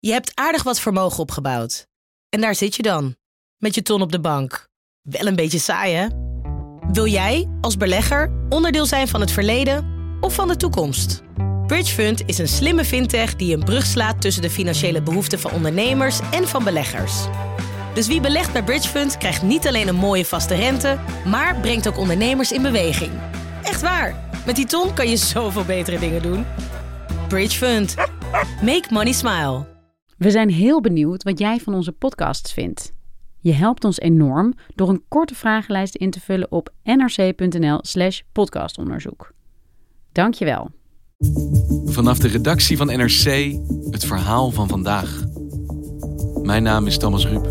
Je hebt aardig wat vermogen opgebouwd. En daar zit je dan, met je ton op de bank. Wel een beetje saai, hè? Wil jij, als belegger, onderdeel zijn van het verleden of van de toekomst? Bridgefund is een slimme fintech die een brug slaat tussen de financiële behoeften van ondernemers en van beleggers. Dus wie belegt bij Bridgefund krijgt niet alleen een mooie vaste rente, maar brengt ook ondernemers in beweging. Echt waar, met die ton kan je zoveel betere dingen doen. Bridgefund. Make money smile. We zijn heel benieuwd wat jij van onze podcasts vindt. Je helpt ons enorm door een korte vragenlijst in te vullen op nrc.nl/podcastonderzoek. Dank je wel. Vanaf de redactie van NRC, het verhaal van vandaag. Mijn naam is Thomas Ruip.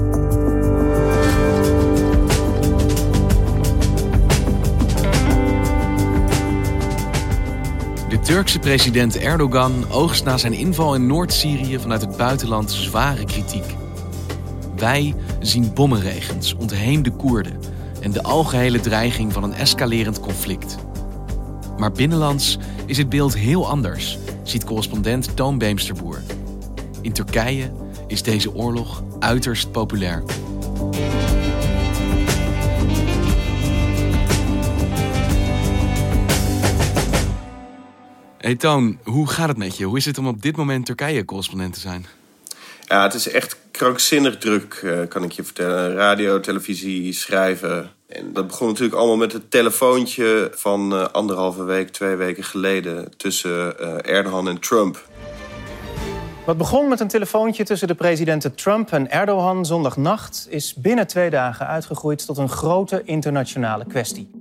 De Turkse president Erdogan oogst na zijn inval in Noord-Syrië vanuit het buitenland zware kritiek. Wij zien bommenregens, ontheemde Koerden en de algehele dreiging van een escalerend conflict. Maar binnenlands is het beeld heel anders, ziet correspondent Toon Beemsterboer. In Turkije is deze oorlog uiterst populair. Hey Toon, hoe gaat het met je? Hoe is het om op dit moment Turkije-correspondent te zijn? Ja, het is echt krankzinnig druk, kan ik je vertellen. Radio, televisie, schrijven. En dat begon natuurlijk allemaal met het telefoontje van 1,5 week, 2 weken geleden tussen Erdogan en Trump. Wat begon met een telefoontje tussen de presidenten Trump en Erdogan zondagnacht is binnen 2 dagen uitgegroeid tot een grote internationale kwestie.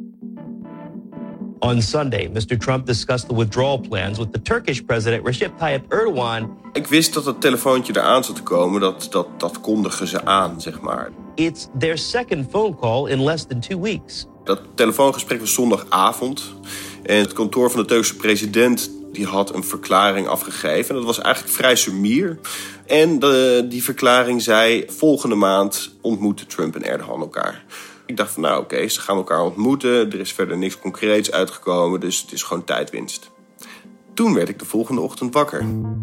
On Sunday, Mr. Trump discussed the withdrawal plans with the Turkish president Recep Tayyip Erdogan. Ik wist dat het telefoontje eraan zat te komen, dat kondigen ze aan, zeg maar. It's their second phone call in less than 2 weeks. Dat telefoongesprek was zondagavond. En het kantoor van de Turkse president die had een verklaring afgegeven. En dat was eigenlijk vrij sumier. En die verklaring zei, volgende maand ontmoeten Trump en Erdogan elkaar. Ik dacht van oké, ze gaan elkaar ontmoeten. Er is verder niks concreets uitgekomen, dus het is gewoon tijdwinst. Toen werd ik de volgende ochtend wakker.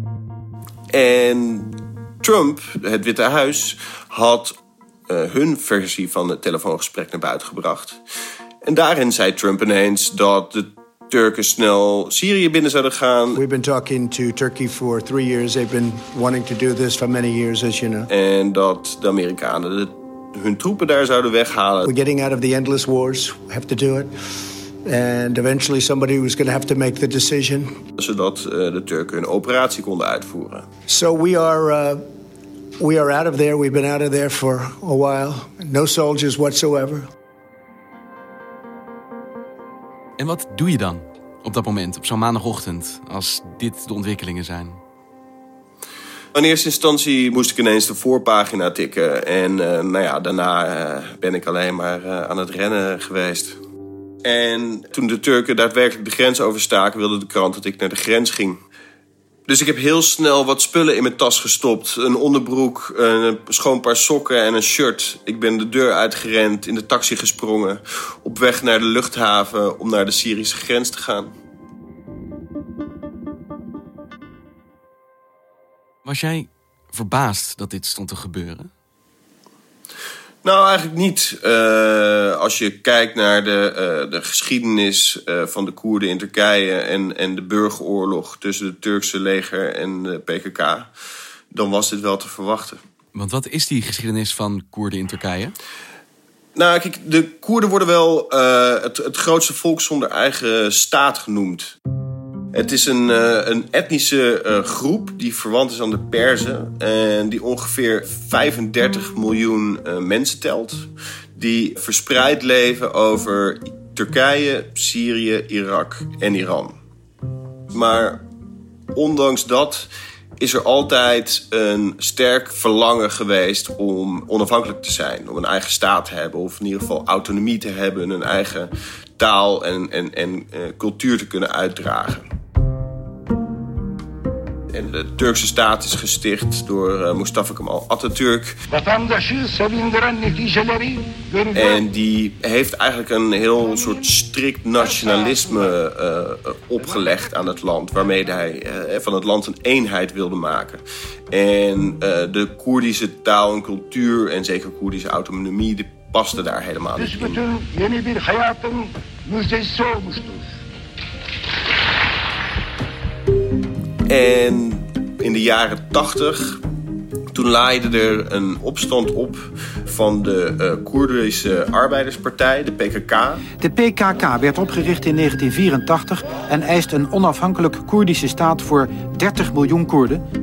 En Trump, het Witte Huis, had hun versie van het telefoongesprek naar buiten gebracht. En daarin zei Trump ineens dat de Turken snel Syrië binnen zouden gaan. We've been talking to Turkey for 3 years. They've been wanting to do this for many years, as you know. En dat de Amerikanen hun troepen daar zouden weghalen. We're getting out of the endless wars. We have to do it. And eventually somebody was going to have to make the decision. Zodat de Turken hun operatie konden uitvoeren. So we are out of there. We've been out of there for a while. No soldiers whatsoever. En wat doe je dan op dat moment, op zo'n maandagochtend, als dit de ontwikkelingen zijn? In eerste instantie moest ik ineens de voorpagina tikken. En daarna ben ik alleen maar aan het rennen geweest. En toen de Turken daadwerkelijk de grens overstaken, wilde de krant dat ik naar de grens ging. Dus ik heb heel snel wat spullen in mijn tas gestopt. Een onderbroek, een schoon paar sokken en een shirt. Ik ben de deur uitgerend, in de taxi gesprongen. Op weg naar de luchthaven om naar de Syrische grens te gaan. Was jij verbaasd dat dit stond te gebeuren? Nou, eigenlijk niet. Als je kijkt naar de geschiedenis van de Koerden in Turkije en de burgeroorlog tussen het Turkse leger en de PKK, dan was dit wel te verwachten. Want wat is die geschiedenis van Koerden in Turkije? Nou, kijk, de Koerden worden wel het grootste volk zonder eigen staat genoemd. Het is een etnische groep die verwant is aan de Perzen en die ongeveer 35 miljoen mensen telt. Die verspreid leven over Turkije, Syrië, Irak en Iran. Maar ondanks dat is er altijd een sterk verlangen geweest om onafhankelijk te zijn. Om een eigen staat te hebben of in ieder geval autonomie te hebben. Een eigen taal en cultuur te kunnen uitdragen. En de Turkse staat is gesticht door Mustafa Kemal Atatürk. En die heeft eigenlijk een heel soort strikt nationalisme opgelegd aan het land, waarmee hij van het land een eenheid wilde maken. En de Koerdische taal en cultuur en zeker Koerdische autonomie, die paste daar helemaal niet in. En in de jaren 80, toen laaide er een opstand op van de Koerdische Arbeiderspartij, de PKK. De PKK werd opgericht in 1984 en eist een onafhankelijke Koerdische staat voor 30 miljoen Koerden.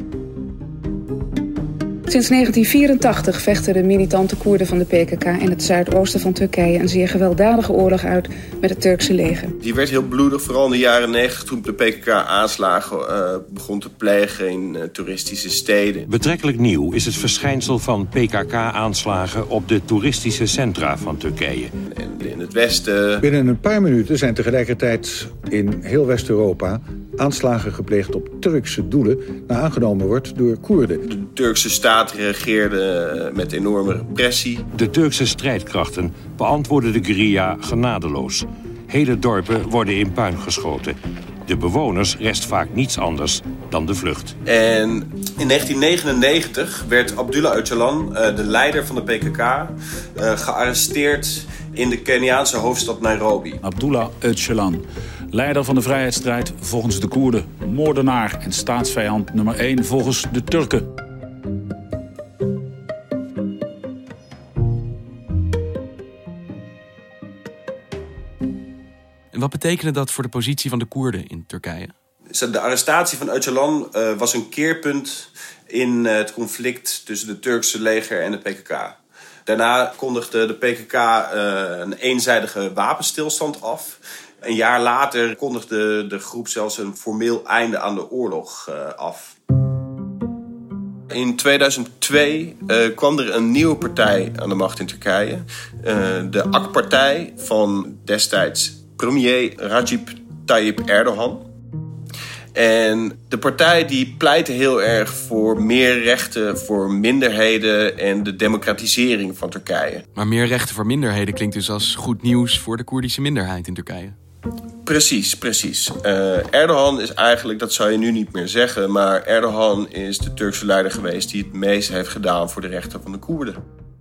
Sinds 1984 vechten de militante Koerden van de PKK in het zuidoosten van Turkije een zeer gewelddadige oorlog uit met het Turkse leger. Die werd heel bloedig, vooral in de jaren 90 toen de PKK aanslagen begon te plegen in toeristische steden. Betrekkelijk nieuw is het verschijnsel van PKK-aanslagen op de toeristische centra van Turkije. En in het westen. Binnen een paar minuten zijn tegelijkertijd in heel West-Europa aanslagen gepleegd op Turkse doelen, naar aangenomen wordt door Koerden. De Turkse staat reageerde met enorme repressie. De Turkse strijdkrachten beantwoorden de guerrilla genadeloos. Hele dorpen worden in puin geschoten. De bewoners rest vaak niets anders dan de vlucht. En in 1999 werd Abdullah Öcalan, de leider van de PKK, gearresteerd in de Keniaanse hoofdstad Nairobi. Abdullah Öcalan, leider van de vrijheidsstrijd volgens de Koerden, moordenaar en staatsvijand nummer 1 volgens de Turken. En wat betekende dat voor de positie van de Koerden in Turkije? De arrestatie van Öcalan was een keerpunt in het conflict tussen het Turkse leger en de PKK. Daarna kondigde de PKK een eenzijdige wapenstilstand af. Een jaar later kondigde de groep zelfs een formeel einde aan de oorlog af. In 2002 kwam er een nieuwe partij aan de macht in Turkije. De AK-partij van destijds premier Recep Tayyip Erdogan. En de partij die pleitte heel erg voor meer rechten voor minderheden en de democratisering van Turkije. Maar meer rechten voor minderheden klinkt dus als goed nieuws voor de Koerdische minderheid in Turkije. Precies. Erdogan is eigenlijk, dat zou je nu niet meer zeggen, maar Erdogan is de Turkse leider geweest die het meest heeft gedaan voor de rechten van de Koerden.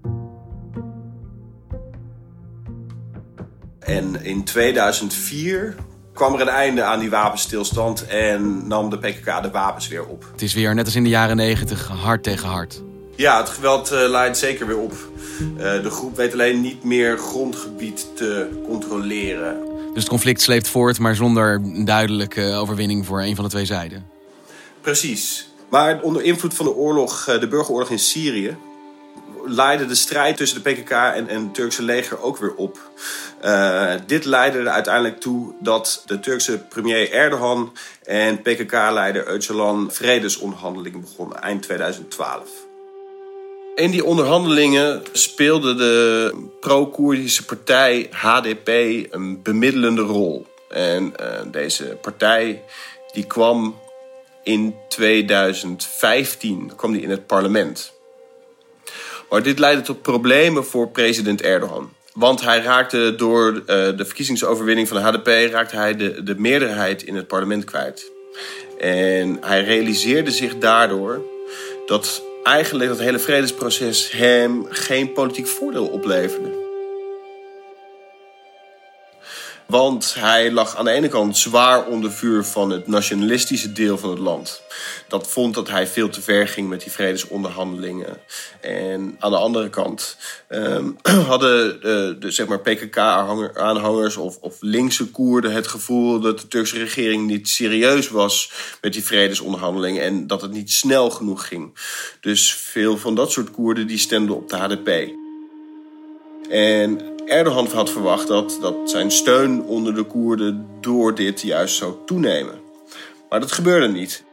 En in 2004 kwam er een einde aan die wapenstilstand en nam de PKK de wapens weer op. Het is weer, net als in de jaren 90, hard tegen hard. Ja, het geweld leidt zeker weer op. De groep weet alleen niet meer grondgebied te controleren. Dus het conflict sleept voort, maar zonder een duidelijke overwinning voor een van de twee zijden. Precies. Maar onder invloed van de oorlog, de burgeroorlog in Syrië, leidde de strijd tussen de PKK en het Turkse leger ook weer op. Dit leidde er uiteindelijk toe dat de Turkse premier Erdogan en PKK-leider Öcalan vredesonderhandelingen begonnen eind 2012. In die onderhandelingen speelde de pro-Koerdische partij HDP een bemiddelende rol. En deze partij die kwam in 2015 in het parlement. Maar dit leidde tot problemen voor president Erdogan. Want hij raakte door de verkiezingsoverwinning van de HDP de meerderheid in het parlement kwijt. En hij realiseerde zich daardoor dat eigenlijk dat hele vredesproces hem geen politiek voordeel opleverde. Want hij lag aan de ene kant zwaar onder vuur van het nationalistische deel van het land. Dat vond dat hij veel te ver ging met die vredesonderhandelingen. En aan de andere kant hadden de PKK-aanhangers of linkse Koerden het gevoel dat de Turkse regering niet serieus was met die vredesonderhandelingen en dat het niet snel genoeg ging. Dus veel van dat soort Koerden die stemden op de HDP. En Erdogan had verwacht dat zijn steun onder de Koerden door dit juist zou toenemen. Maar dat gebeurde niet.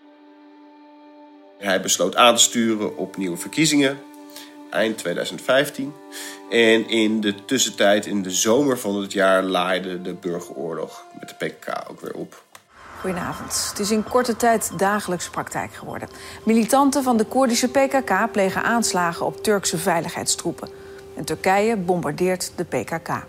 Hij besloot aan te sturen op nieuwe verkiezingen, eind 2015. En in de tussentijd, in de zomer van het jaar, laaide de burgeroorlog met de PKK ook weer op. Goedenavond. Het is in korte tijd dagelijkse praktijk geworden. Militanten van de Koerdische PKK plegen aanslagen op Turkse veiligheidstroepen. En Turkije bombardeert de PKK.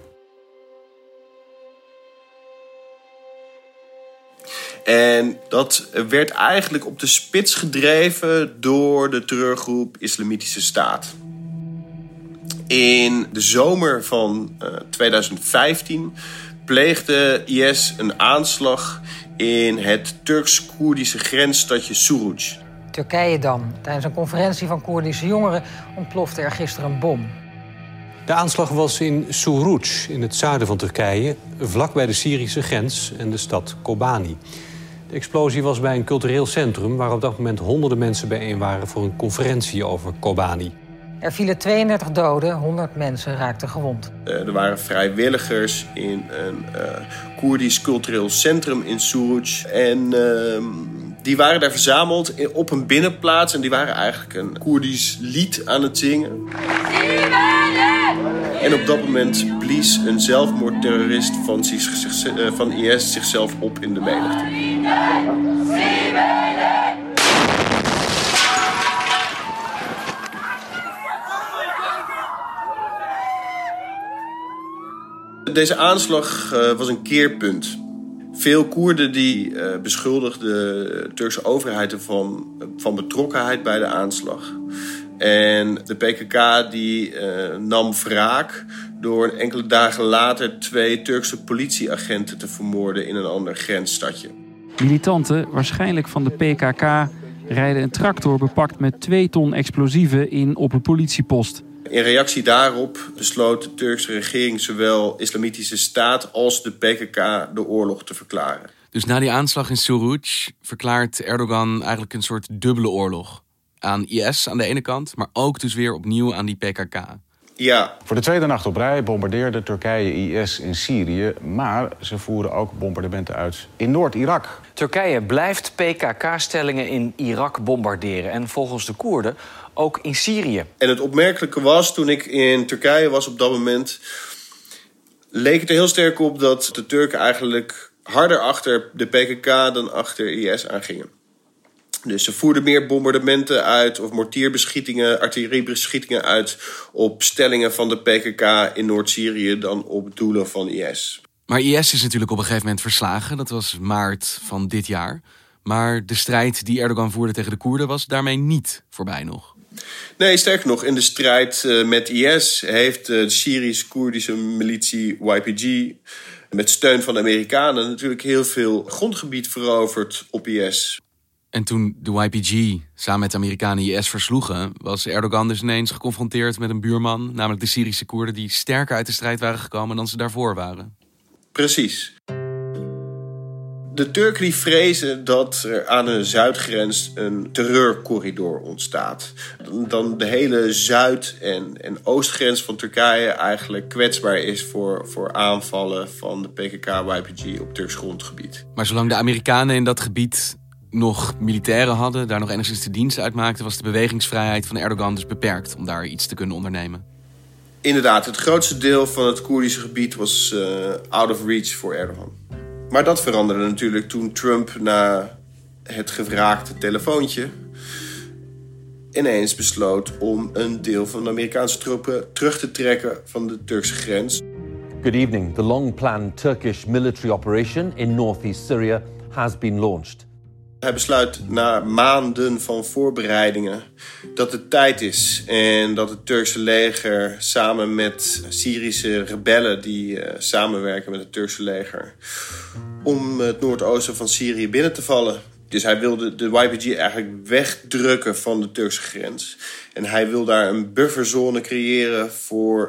En dat werd eigenlijk op de spits gedreven door de terreurgroep Islamitische Staat. In de zomer van 2015 pleegde IS een aanslag in het Turks-Koerdische grensstadje Suruç. Turkije dan. Tijdens een conferentie van Koerdische jongeren ontplofte er gisteren een bom. De aanslag was in Suruç, in het zuiden van Turkije, vlakbij de Syrische grens en de stad Kobani. De explosie was bij een cultureel centrum waar op dat moment honderden mensen bijeen waren voor een conferentie over Kobani. Er vielen 32 doden, 100 mensen raakten gewond. Er waren vrijwilligers in een Koerdisch cultureel centrum in Suruç. En die waren daar verzameld op een binnenplaats. En die waren eigenlijk een Koerdisch lied aan het zingen. En op dat moment blies een zelfmoordterrorist van IS zichzelf op in de menigte. Deze aanslag was een keerpunt. Veel Koerden die beschuldigden de Turkse overheid van betrokkenheid bij de aanslag. En de PKK die nam wraak door enkele dagen later 2 Turkse politieagenten te vermoorden in een ander grensstadje. Militanten, waarschijnlijk van de PKK, rijden een tractor bepakt met 2 ton explosieven in op een politiepost. In reactie daarop besloot de Turkse regering zowel Islamitische Staat als de PKK de oorlog te verklaren. Dus na die aanslag in Suruç verklaart Erdogan eigenlijk een soort dubbele oorlog. Aan IS aan de ene kant, maar ook dus weer opnieuw aan die PKK. Ja. Voor de tweede nacht op rij bombardeerde Turkije IS in Syrië, maar ze voeren ook bombardementen uit in Noord-Irak. Turkije blijft PKK-stellingen in Irak bombarderen en volgens de Koerden ook in Syrië. En het opmerkelijke was, toen ik in Turkije was op dat moment, leek het er heel sterk op dat de Turken eigenlijk harder achter de PKK dan achter IS aangingen. Dus ze voerden meer bombardementen uit of mortierbeschietingen, artilleriebeschietingen uit op stellingen van de PKK in Noord-Syrië dan op doelen van IS. Maar IS is natuurlijk op een gegeven moment verslagen. Dat was maart van dit jaar. Maar de strijd die Erdogan voerde tegen de Koerden was daarmee niet voorbij nog. Nee, sterker nog, in de strijd met IS heeft de Syrisch-Koerdische militie YPG met steun van de Amerikanen natuurlijk heel veel grondgebied veroverd op IS. En toen de YPG samen met de Amerikanen IS versloegen, was Erdogan dus ineens geconfronteerd met een buurman, namelijk de Syrische Koerden, die sterker uit de strijd waren gekomen dan ze daarvoor waren. Precies. De Turken die vrezen dat er aan de zuidgrens een terreurcorridor ontstaat. Dan de hele zuid- en oostgrens van Turkije eigenlijk kwetsbaar is voor aanvallen van de PKK-YPG op Turks grondgebied. Maar zolang de Amerikanen in dat gebied nog militairen hadden, daar nog enigszins de dienst uitmaakten, was de bewegingsvrijheid van Erdogan dus beperkt om daar iets te kunnen ondernemen. Inderdaad, het grootste deel van het Koerdische gebied was out of reach voor Erdogan. Maar dat veranderde natuurlijk toen Trump na het gevraagde telefoontje ineens besloot om een deel van de Amerikaanse troepen terug te trekken van de Turkse grens. Good evening. The long-planned Turkish military operation in northeast Syria has been launched. Hij besluit na maanden van voorbereidingen dat het tijd is en dat het Turkse leger samen met Syrische rebellen die samenwerken met het Turkse leger om het noordoosten van Syrië binnen te vallen. Dus hij wilde de YPG eigenlijk wegdrukken van de Turkse grens. En hij wil daar een bufferzone creëren voor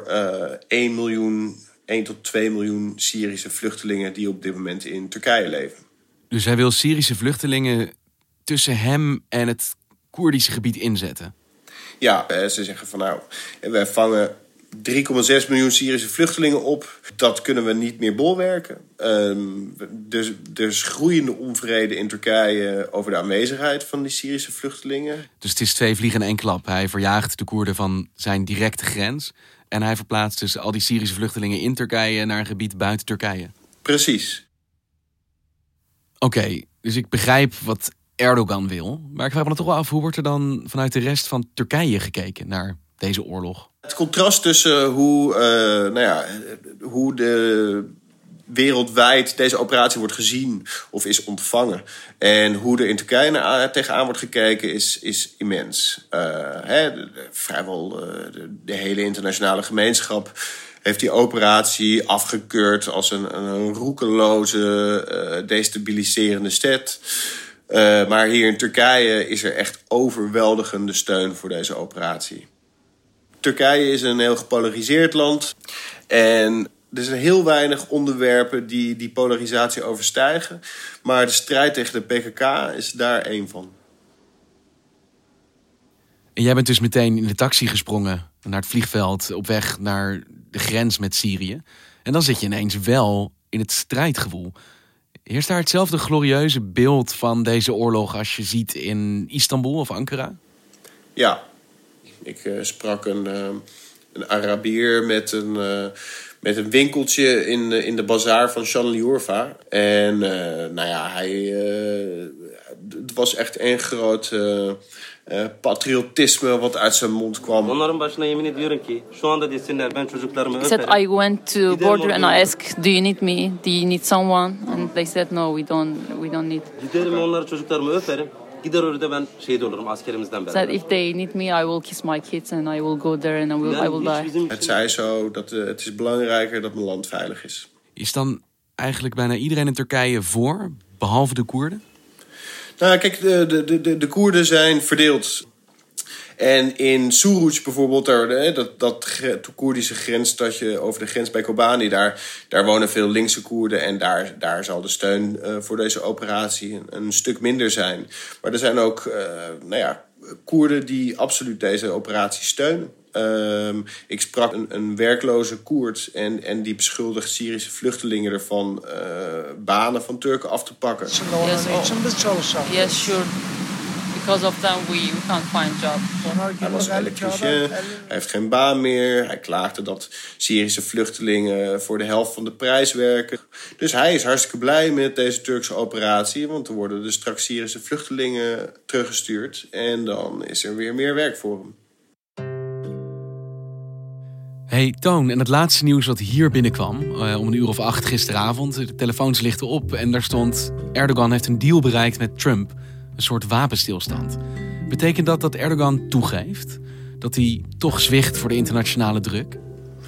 1 tot 2 miljoen Syrische vluchtelingen die op dit moment in Turkije leven. Dus hij wil Syrische vluchtelingen tussen hem en het Koerdische gebied inzetten? Ja, ze zeggen van nou, wij vangen 3,6 miljoen Syrische vluchtelingen op. Dat kunnen we niet meer bolwerken. Er is groeiende onvrede in Turkije over de aanwezigheid van die Syrische vluchtelingen. Dus het is 2 vliegen in 1 klap. Hij verjaagt de Koerden van zijn directe grens en hij verplaatst dus al die Syrische vluchtelingen in Turkije naar een gebied buiten Turkije. Precies. Oké, dus ik begrijp wat Erdogan wil. Maar ik vraag me dan toch wel af, hoe wordt er dan vanuit de rest van Turkije gekeken naar deze oorlog? Het contrast tussen hoe de wereldwijd deze operatie wordt gezien of is ontvangen en hoe er in Turkije tegenaan wordt gekeken is immens. Vrijwel de hele internationale gemeenschap heeft die operatie afgekeurd als een roekeloze, destabiliserende zet. Maar hier in Turkije is er echt overweldigende steun voor deze operatie. Turkije is een heel gepolariseerd land. En er zijn heel weinig onderwerpen die polarisatie overstijgen. Maar de strijd tegen de PKK is daar één van. En jij bent dus meteen in de taxi gesprongen naar het vliegveld op weg naar de grens met Syrië. En dan zit je ineens wel in het strijdgevoel. Heerst daar hetzelfde glorieuze beeld van deze oorlog als je ziet in Istanbul of Ankara? Ja, ik sprak een Arabier met een winkeltje in de bazaar van Şanlıurfa. En het was echt een groot patriotisme wat uit zijn mond kwam. He said, I went to border and I asked, do you need me? Do you need someone? And they said, no, we don't need. Said if they need me, I will kiss my kids and I will go there and I will die. Het zei zo dat het is belangrijker dat mijn land veilig is. Is dan eigenlijk bijna iedereen in Turkije voor, behalve de Koerden? Nou, kijk, de Koerden zijn verdeeld. En in Suruç bijvoorbeeld, dat Koerdische grensstadje over de grens bij Kobani, daar wonen veel linkse Koerden. En daar zal de steun voor deze operatie een stuk minder zijn. Maar er zijn ook Koerden die absoluut deze operatie steunen. Ik sprak een werkloze Koerd en die beschuldigt Syrische vluchtelingen ervan banen van Turken af te pakken. Yes, sure. Because of them we can't find jobs. Hij was elektricien, hij heeft geen baan meer. Hij klaagde dat Syrische vluchtelingen voor de helft van de prijs werken. Dus hij is hartstikke blij met deze Turkse operatie, want er worden dus straks Syrische vluchtelingen teruggestuurd en dan is er weer meer werk voor hem. Hey Toon, en het laatste nieuws wat hier binnenkwam, om 8:00 gisteravond. De telefoons lichten op en daar stond: Erdogan heeft een deal bereikt met Trump. Een soort wapenstilstand. Betekent dat Erdogan toegeeft? Dat hij toch zwicht voor de internationale druk?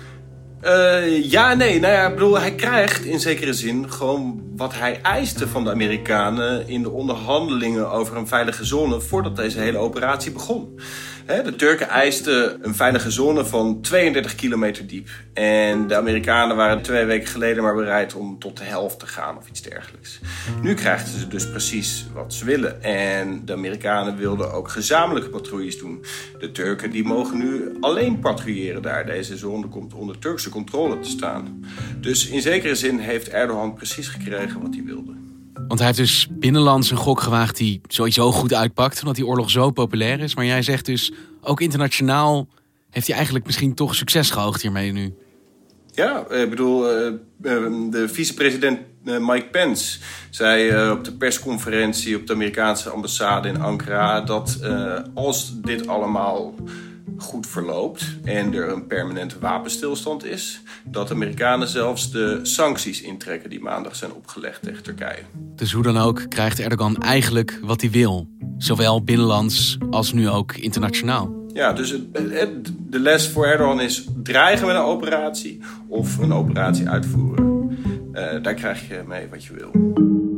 Ja en nee. Ik bedoel, hij krijgt in zekere zin gewoon wat hij eiste van de Amerikanen in de onderhandelingen over een veilige zone voordat deze hele operatie begon. De Turken eisten een veilige zone van 32 kilometer diep. En de Amerikanen waren 2 weken geleden maar bereid om tot de helft te gaan of iets dergelijks. Nu krijgen ze dus precies wat ze willen. En de Amerikanen wilden ook gezamenlijke patrouilles doen. De Turken die mogen nu alleen patrouilleren daar. Deze zone komt onder Turkse controle te staan. Dus in zekere zin heeft Erdogan precies gekregen wat hij wilde. Want hij heeft dus binnenlands een gok gewaagd die sowieso goed uitpakt, omdat die oorlog zo populair is. Maar jij zegt dus, ook internationaal heeft hij eigenlijk misschien toch succes geoogd hiermee nu. Ja, ik bedoel, de vicepresident Mike Pence zei op de persconferentie op de Amerikaanse ambassade in Ankara dat als dit allemaal goed verloopt en er een permanente wapenstilstand is, dat de Amerikanen zelfs de sancties intrekken die maandag zijn opgelegd tegen Turkije. Dus hoe dan ook krijgt Erdogan eigenlijk wat hij wil. Zowel binnenlands als nu ook internationaal. Ja, dus de les voor Erdogan is dreigen met een operatie of een operatie uitvoeren. Daar krijg je mee wat je wil.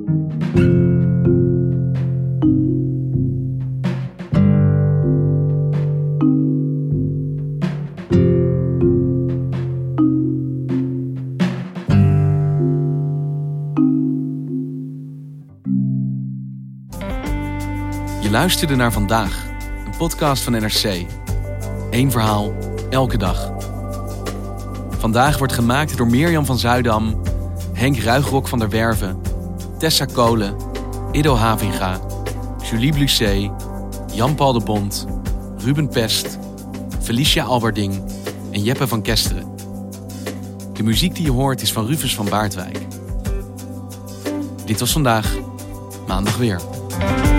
Je luisterde naar Vandaag, een podcast van NRC. 1 verhaal, elke dag. Vandaag wordt gemaakt door Mirjam van Zuidam, Henk Ruigrok van der Werven, Tessa Kolen, Ido Havinga, Julie Blusset, Jan-Paul de Bond, Ruben Pest, Felicia Alberding en Jeppe van Kesteren. De muziek die je hoort is van Rufus van Baardwijk. Dit was Vandaag, maandag weer.